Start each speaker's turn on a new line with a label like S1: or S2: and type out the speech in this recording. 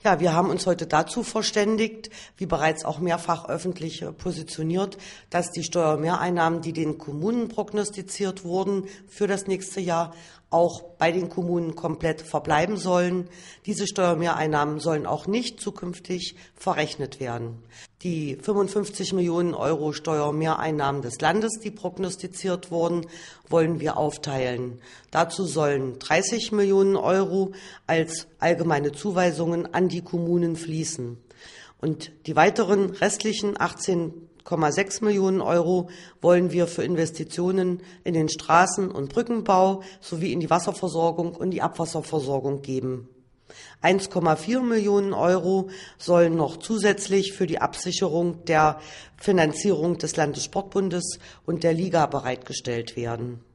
S1: Ja, wir haben uns heute dazu verständigt, wie bereits auch mehrfach öffentlich positioniert, dass die Steuermehreinnahmen, die den Kommunen prognostiziert wurden für das nächste Jahr, auch bei den Kommunen komplett verbleiben sollen. Diese Steuermehreinnahmen sollen auch nicht zukünftig verrechnet werden. Die 55 Millionen Euro Steuermehreinnahmen des Landes, die prognostiziert wurden, wollen wir aufteilen. Dazu sollen 30 Millionen Euro als allgemeine Zuweisungen an die Kommunen fließen. Und die weiteren restlichen 18,6 Millionen Euro wollen wir für Investitionen in den Straßen- und Brückenbau sowie in die Wasserversorgung und die Abwasserversorgung geben. 1,4 Millionen Euro sollen noch zusätzlich für die Absicherung der Finanzierung des Landessportbundes und der Liga bereitgestellt werden.